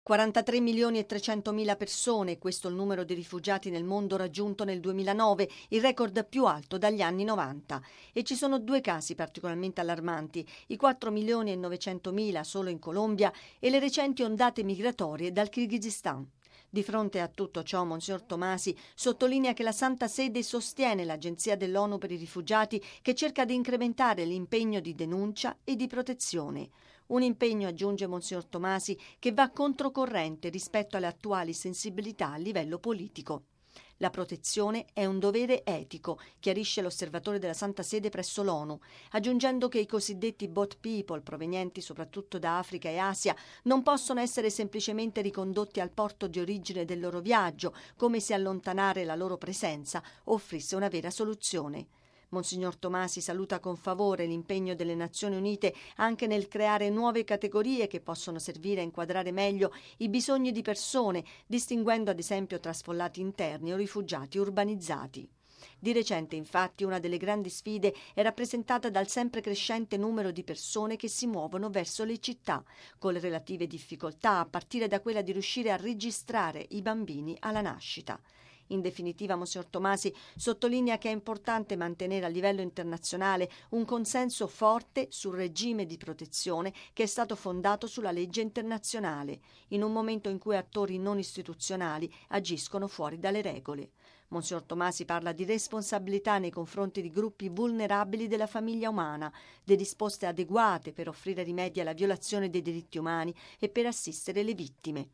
43 milioni e 300 mila persone, questo è il numero di rifugiati nel mondo raggiunto nel 2009, il record più alto dagli anni 90. E ci sono due casi particolarmente allarmanti, i 4 milioni e 900 mila solo in Colombia e le recenti ondate migratorie dal Kirghizistan. Di fronte a tutto ciò, Monsignor Tomasi sottolinea che la Santa Sede sostiene l'Agenzia dell'ONU per i rifugiati che cerca di incrementare l'impegno di denuncia e di protezione. Un impegno, aggiunge Monsignor Tomasi, che va controcorrente rispetto alle attuali sensibilità a livello politico. La protezione è un dovere etico, chiarisce l'osservatore della Santa Sede presso l'ONU, aggiungendo che i cosiddetti boat people, provenienti soprattutto da Africa e Asia, non possono essere semplicemente ricondotti al porto di origine del loro viaggio, come se allontanare la loro presenza offrisse una vera soluzione. Monsignor Tomasi saluta con favore l'impegno delle Nazioni Unite anche nel creare nuove categorie che possono servire a inquadrare meglio i bisogni di persone, distinguendo ad esempio tra sfollati interni o rifugiati urbanizzati. Di recente, infatti, una delle grandi sfide è rappresentata dal sempre crescente numero di persone che si muovono verso le città, con le relative difficoltà, a partire da quella di riuscire a registrare i bambini alla nascita. In definitiva, Monsignor Tomasi sottolinea che è importante mantenere a livello internazionale un consenso forte sul regime di protezione che è stato fondato sulla legge internazionale, in un momento in cui attori non istituzionali agiscono fuori dalle regole. Monsignor Tomasi parla di responsabilità nei confronti di gruppi vulnerabili della famiglia umana, di risposte adeguate per offrire rimedi alla violazione dei diritti umani e per assistere le vittime.